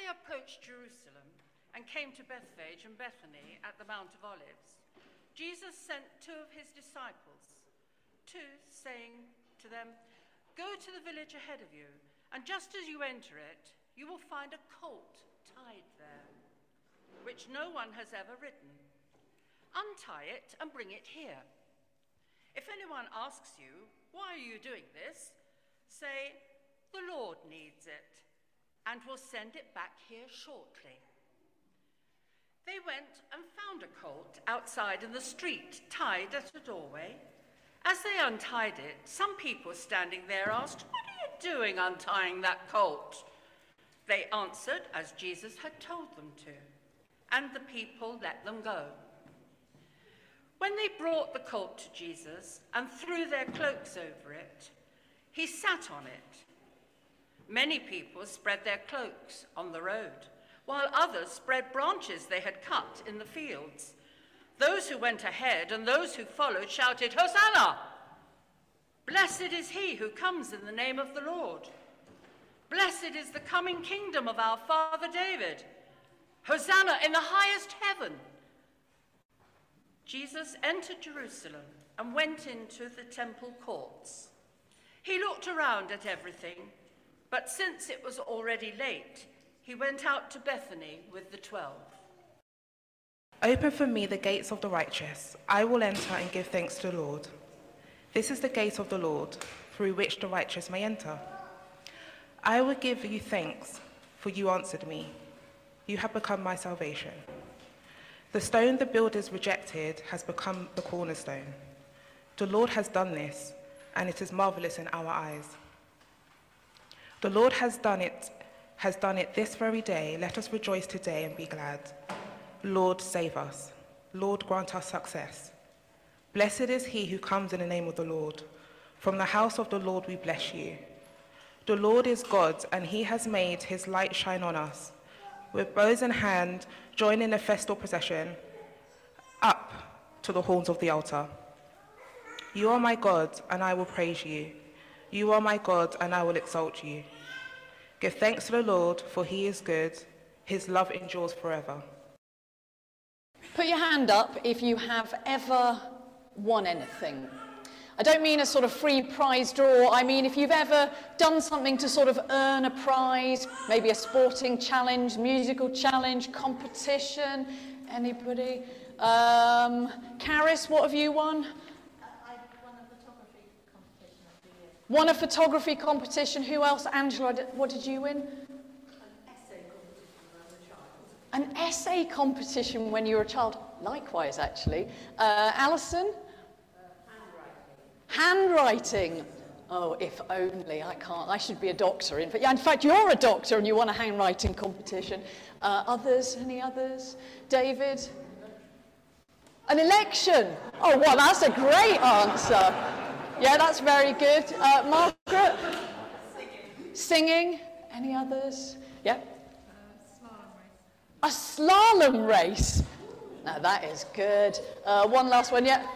approached Jerusalem and came to Bethphage and Bethany at the Mount of Olives, Jesus sent 2 of his disciples, saying to them, "Go to the village ahead of you, and just as you enter it, you will find a colt tied there, which no one has ever ridden. Untie it and bring it here. If anyone asks you, 'Why are you doing this?' say, 'The Lord needs it, and will send it back here shortly.'" They went and found a colt outside in the street, tied at a doorway. As they untied it, some people standing there asked, "What are you doing untying that colt?" They answered as Jesus had told them to, and the people let them go. When they brought the colt to Jesus and threw their cloaks over it, he sat on it. Many people spread their cloaks on the road, while others spread branches they had cut in the fields. Those who went ahead and those who followed shouted, "Hosanna! Blessed is he who comes in the name of the Lord. Blessed is the coming kingdom of our father David. Hosanna in the highest heaven." Jesus entered Jerusalem and went into the temple courts. He looked around at everything, but since it was already late, he went out to Bethany with the 12. "Open for me the gates of the righteous. I will enter and give thanks to the Lord. This is the gate of the Lord, through which the righteous may enter. I will give you thanks, for you answered me. You have become my salvation. The stone the builders rejected has become the cornerstone. The Lord has done this, and it is marvelous in our eyes. The Lord has done it this very day. Let us rejoice today and be glad. Lord, save us. Lord, grant us success. Blessed is he who comes in the name of the Lord. From the house of the Lord we bless you. The Lord is God, and he has made his light shine on us. With bows in hand, join in the festal procession up to the horns of the altar. You are my God, and I will praise you. You are my God, and I will exalt you. Give thanks to the Lord, for he is good. His love endures forever." Put your hand up if you have ever won anything. I don't mean a sort of free prize draw. I mean if you've ever done something to sort of earn a prize, maybe a sporting challenge, musical challenge, competition. Anybody? Caris, what have you won? I won a photography competition of the year. Won a photography competition. Who else? Angela, what did you win? An essay competition when you were a child. Likewise, actually. Alison? Handwriting. Oh, if only. I can't. I should be a doctor. In fact, you're a doctor and you won a handwriting competition. Others? Any others? David? An election. Oh, well, that's a great answer. Yeah, that's very good. Margaret? Singing. Any others? Yeah. A slalom race. Now that is good. One last one, yeah.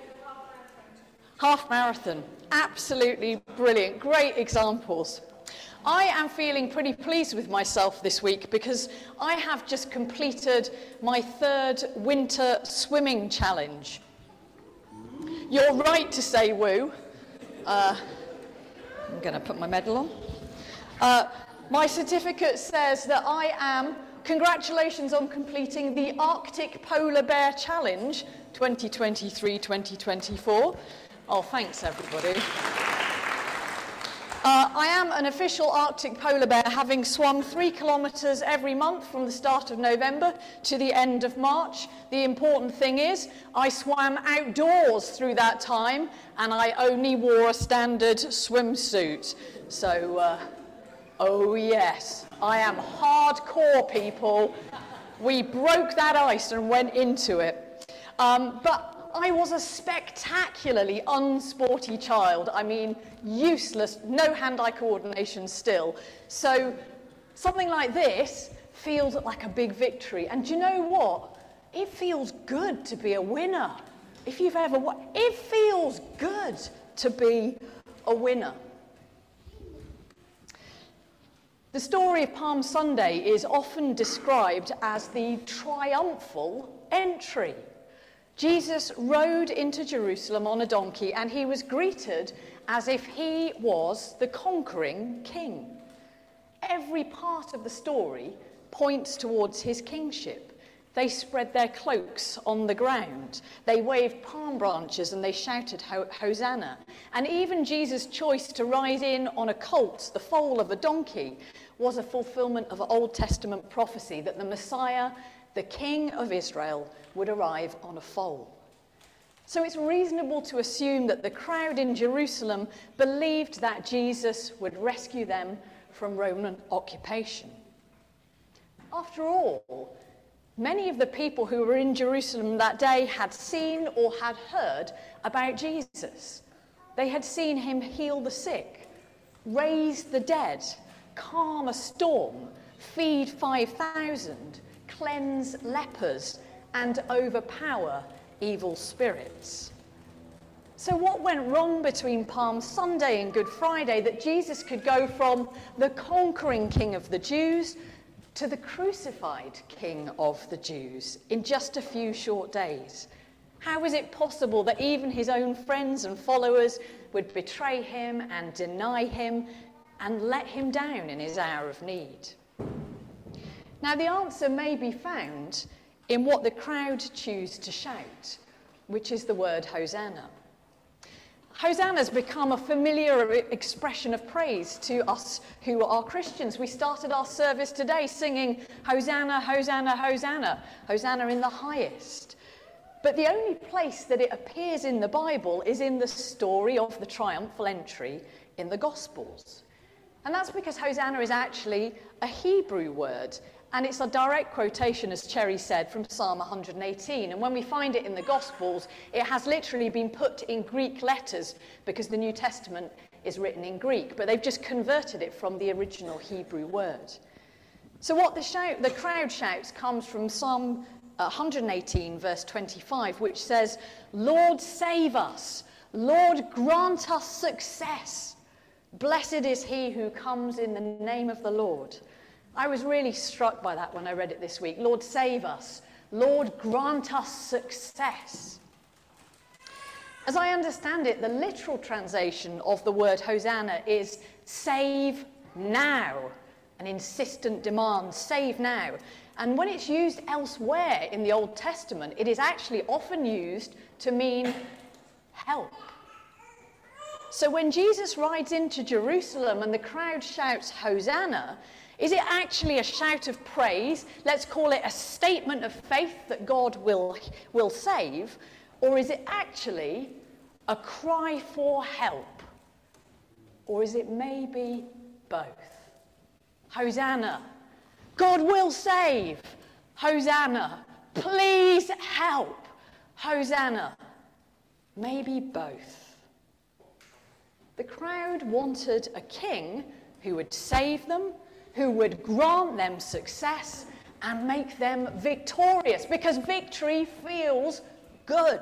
Half marathon. Absolutely brilliant. Great examples. I am feeling pretty pleased with myself this week because I have just completed my 3rd winter swimming challenge. You're right to say woo. I'm going to put my medal on. My certificate says that I am. Congratulations on completing the Arctic Polar Bear Challenge 2023-2024. Oh, thanks, everybody. I am an official Arctic polar bear, having swum 3 kilometres every month from the start of November to the end of March. The important thing is I swam outdoors through that time, and I only wore a standard swimsuit. So, oh yes, I am hardcore, people. We broke that ice and went into it. But I was a spectacularly unsporty child. I mean, useless, no hand-eye coordination still. So something like this feels like a big victory. And do you know what? It feels good to be a winner. If you've ever won, it feels good to be a winner. The story of Palm Sunday is often described as the triumphal entry. Jesus rode into Jerusalem on a donkey, and he was greeted as if he was the conquering king. Every part of the story points towards his kingship. They spread their cloaks on the ground. They waved palm branches and they shouted, Hosanna. And even Jesus' choice to ride in on a colt, the foal of a donkey, was a fulfillment of Old Testament prophecy that the Messiah, the King of Israel, would arrive on a foal. So it's reasonable to assume that the crowd in Jerusalem believed that Jesus would rescue them from Roman occupation. After all, many of the people who were in Jerusalem that day had seen or had heard about Jesus. They had seen him heal the sick, raise the dead, calm a storm, feed 5,000, cleanse lepers, and overpower evil spirits. So what went wrong between Palm Sunday and Good Friday that Jesus could go from the conquering King of the Jews to the crucified King of the Jews in just a few short days? How was it possible that even his own friends and followers would betray him and deny him and let him down in his hour of need? Now, the answer may be found in what the crowd choose to shout, which is the word Hosanna. Hosanna's become a familiar expression of praise to us who are Christians. We started our service today singing Hosanna, Hosanna, Hosanna, Hosanna in the highest. But the only place that it appears in the Bible is in the story of the triumphal entry in the Gospels. And that's because Hosanna is actually a Hebrew word. And it's a direct quotation, as Cherry said, from Psalm 118. And when we find it in the Gospels, it has literally been put in Greek letters because the New Testament is written in Greek. But they've just converted it from the original Hebrew word. So what the crowd shouts comes from Psalm 118, verse 25, which says, Lord, save us. Lord, grant us success. Blessed is he who comes in the name of the Lord. I was really struck by that when I read it this week. Lord, save us. Lord, grant us success. As I understand it, the literal translation of the word Hosanna is save now, an insistent demand, save now. And when it's used elsewhere in the Old Testament, it is actually often used to mean help. So when Jesus rides into Jerusalem and the crowd shouts Hosanna, is it actually a shout of praise? Let's call it a statement of faith that God will save. Or is it actually a cry for help? Or is it maybe both? Hosanna, God will save. Hosanna, please help. Hosanna, maybe both. The crowd wanted a king who would save them, who would grant them success and make them victorious, because victory feels good.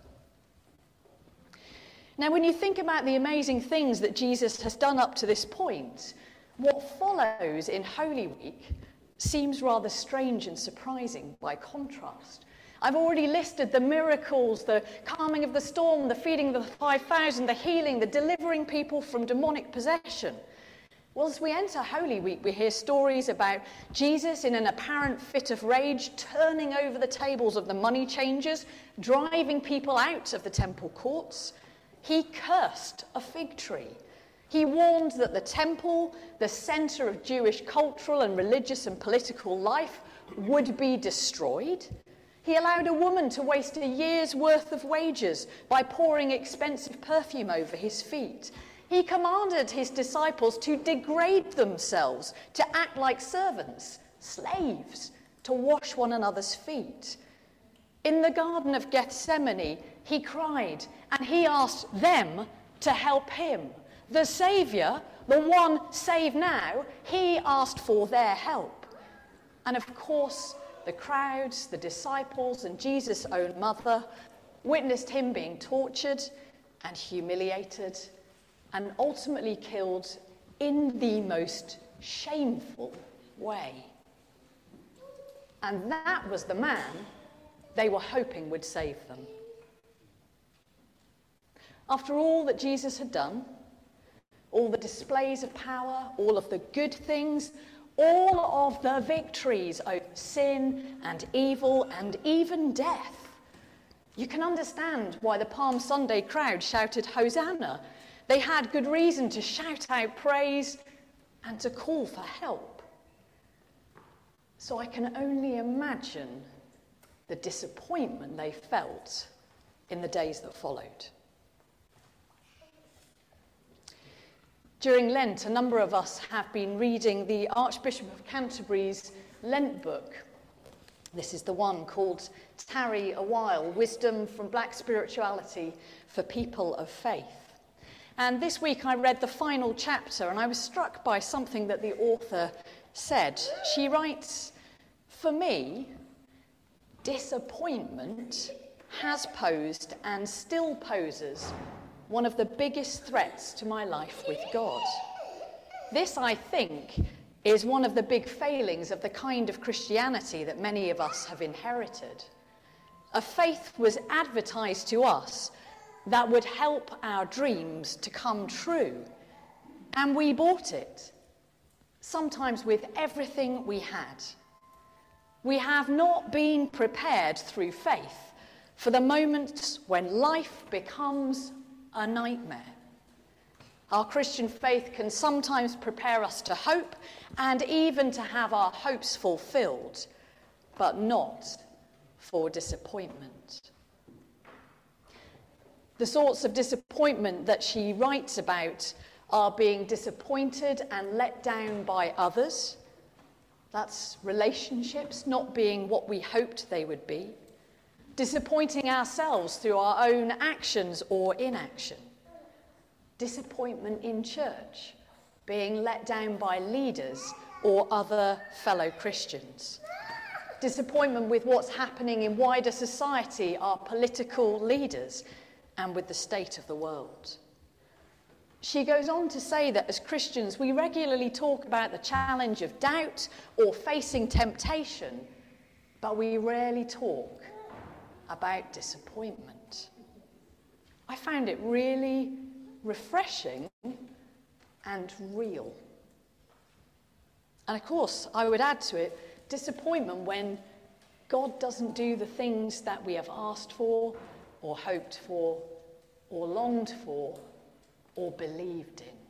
Now, when you think about the amazing things that Jesus has done up to this point, what follows in Holy Week seems rather strange and surprising by contrast. I've already listed the miracles, the calming of the storm, the feeding of the 5,000, the healing, the delivering people from demonic possession. Well, as we enter Holy Week, we hear stories about Jesus in an apparent fit of rage, turning over the tables of the money changers, driving people out of the temple courts. He cursed a fig tree. He warned that the temple, the centre of Jewish cultural and religious and political life, would be destroyed. He allowed a woman to waste a year's worth of wages by pouring expensive perfume over his feet. He commanded his disciples to degrade themselves, to act like servants, slaves, to wash one another's feet. In the Garden of Gethsemane, he cried and he asked them to help him. The Saviour, the one saved now, he asked for their help. And of course, the crowds, the disciples, and Jesus' own mother witnessed him being tortured and humiliated and ultimately killed in the most shameful way. And that was the man they were hoping would save them. After all that Jesus had done, all the displays of power, all of the good things, all of the victories over sin and evil and even death, you can understand why the Palm Sunday crowd shouted Hosanna. They had good reason to shout out praise and to call for help. So I can only imagine the disappointment they felt in the days that followed. During Lent, a number of us have been reading the Archbishop of Canterbury's Lent book. This is the one called Tarry a While, Wisdom from Black Spirituality for People of Faith. And this week I read the final chapter and I was struck by something that the author said. She writes, "For me, disappointment has posed and still poses one of the biggest threats to my life with God. This, I think, is one of the big failings of the kind of Christianity that many of us have inherited. A faith was advertised to us that would help our dreams to come true, and we bought it, sometimes with everything we had. We have not been prepared through faith for the moments when life becomes a nightmare. Our Christian faith can sometimes prepare us to hope and even to have our hopes fulfilled, but not for disappointment." The sorts of disappointment that she writes about are being disappointed and let down by others. That's relationships not being what we hoped they would be. Disappointing ourselves through our own actions or inaction. Disappointment in church, being let down by leaders or other fellow Christians. Disappointment with what's happening in wider society, our political leaders, and with the state of the world. She goes on to say that as Christians, we regularly talk about the challenge of doubt or facing temptation, but we rarely talk about disappointment. I found it really refreshing and real. And of course, I would add to it disappointment when God doesn't do the things that we have asked for, or hoped for, or longed for, or believed in.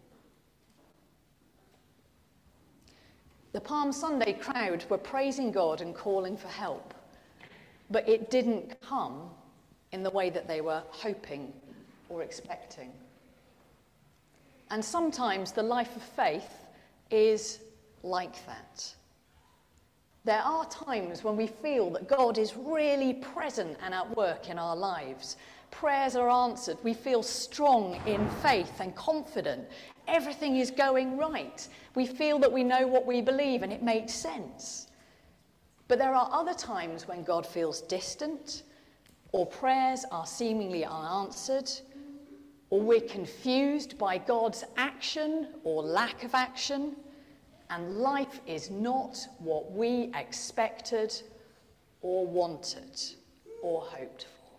The Palm Sunday crowd were praising God and calling for help, but it didn't come in the way that they were hoping or expecting. And sometimes the life of faith is like that. There are times when we feel that God is really present and at work in our lives. Prayers are answered. We feel strong in faith and confident. Everything is going right. We feel that we know what we believe and it makes sense. But there are other times when God feels distant, or prayers are seemingly unanswered, or we're confused by God's action or lack of action, and life is not what we expected or wanted or hoped for.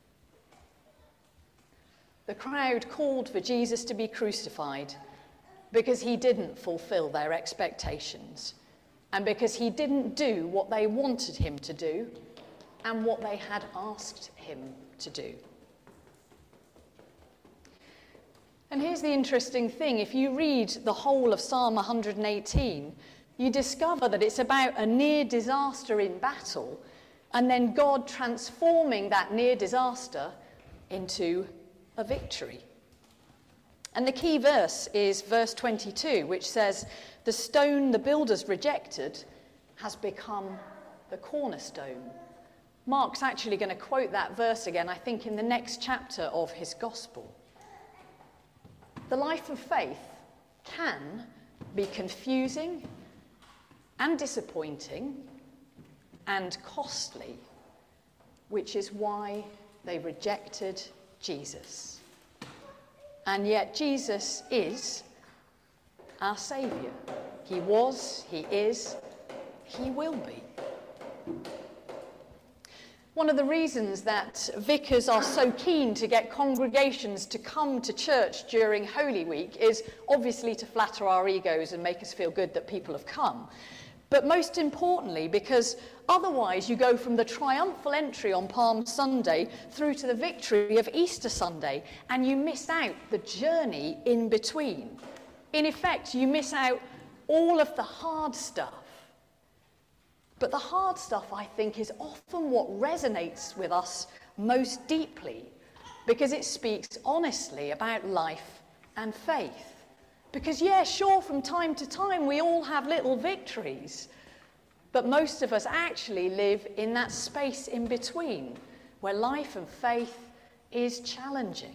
The crowd called for Jesus to be crucified because he didn't fulfill their expectations, and because he didn't do what they wanted him to do and what they had asked him to do. And here's the interesting thing. If you read the whole of Psalm 118, you discover that it's about a near disaster in battle, and then God transforming that near disaster into a victory. And the key verse is verse 22, which says, "The stone the builders rejected has become the cornerstone." Mark's actually going to quote that verse again, I think, in the next chapter of his gospel. The life of faith can be confusing and disappointing and costly, which is why they rejected Jesus. And yet Jesus is our Saviour. He was, he is, he will be. One of the reasons that vicars are so keen to get congregations to come to church during Holy Week is obviously to flatter our egos and make us feel good that people have come. But most importantly, because otherwise you go from the triumphal entry on Palm Sunday through to the victory of Easter Sunday, and you miss out the journey in between. In effect, you miss out all of the hard stuff. But the hard stuff, I think, is often what resonates with us most deeply, because it speaks honestly about life and faith. Because, yeah, sure, from time to time we all have little victories, but most of us actually live in that space in between, where life and faith is challenging.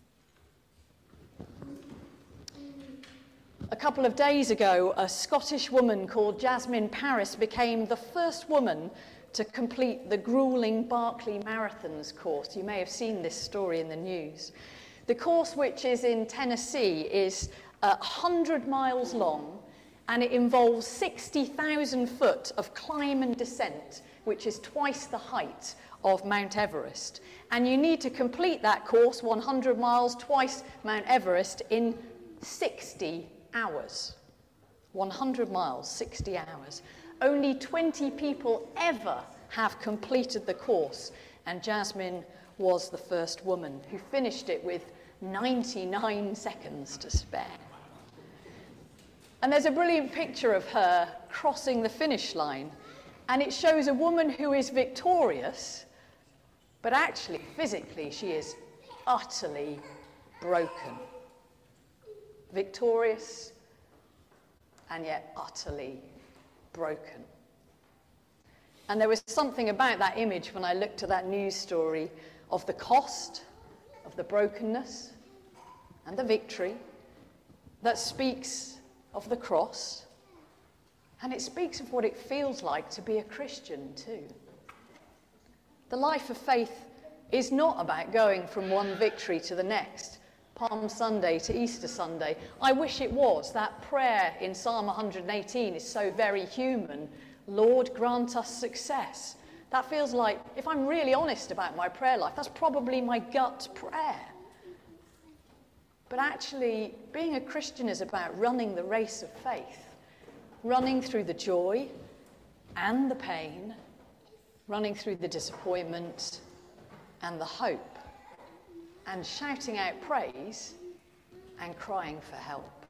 A couple of days ago, a Scottish woman called Jasmine Paris became the first woman to complete the grueling Barkley Marathons course. You may have seen this story in the news. The course, which is in Tennessee, is 100 miles long, and it involves 60,000 foot of climb and descent, which is twice the height of Mount Everest. And you need to complete that course, 100 miles, twice Mount Everest, in 60 hours. 100 miles, 60 hours. Only 20 people ever have completed the course, and Jasmine was the first woman who finished it with 99 seconds to spare. And there's a brilliant picture of her crossing the finish line, and it shows a woman who is victorious, but actually, physically, she is utterly broken. Victorious, and yet utterly broken. And there was something about that image when I looked at that news story of the cost, of the brokenness, and the victory that speaks of the cross, and it speaks of what it feels like to be a Christian too. The life of faith is not about going from one victory to the next, Palm Sunday to Easter Sunday. I wish it was. That prayer in Psalm 118 is so very human. Lord, grant us success. That feels like, if I'm really honest about my prayer life, that's probably my gut prayer. But actually, being a Christian is about running the race of faith, running through the joy and the pain, running through the disappointment and the hope, and shouting out praise and crying for help.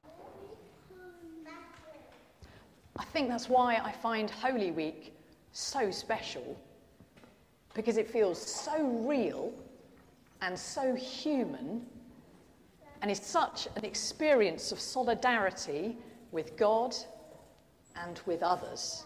I think that's why I find Holy Week so special, because it feels so real and so human, and is such an experience of solidarity with God and with others.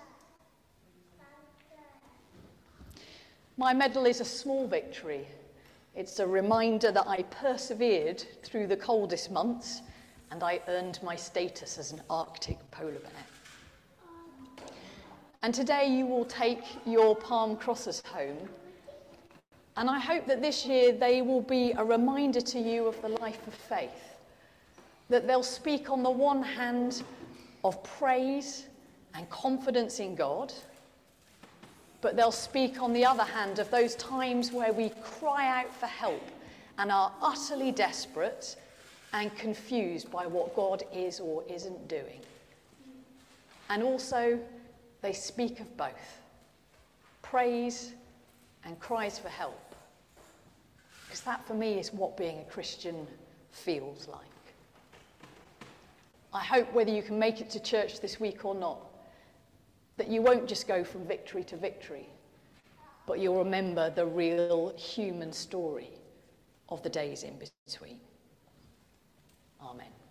My medal is a small victory. It's a reminder that I persevered through the coldest months, and I earned my status as an Arctic polar bear. And today you will take your palm crosses home, and I hope that this year they will be a reminder to you of the life of faith, that they'll speak on the one hand of praise and confidence in God, but they'll speak on the other hand of those times where we cry out for help and are utterly desperate and confused by what God is or isn't doing. And also, they speak of both, praise and cries for help. Because that, for me, is what being a Christian feels like. I hope, whether you can make it to church this week or not, that you won't just go from victory to victory, but you'll remember the real human story of the days in between. Amen.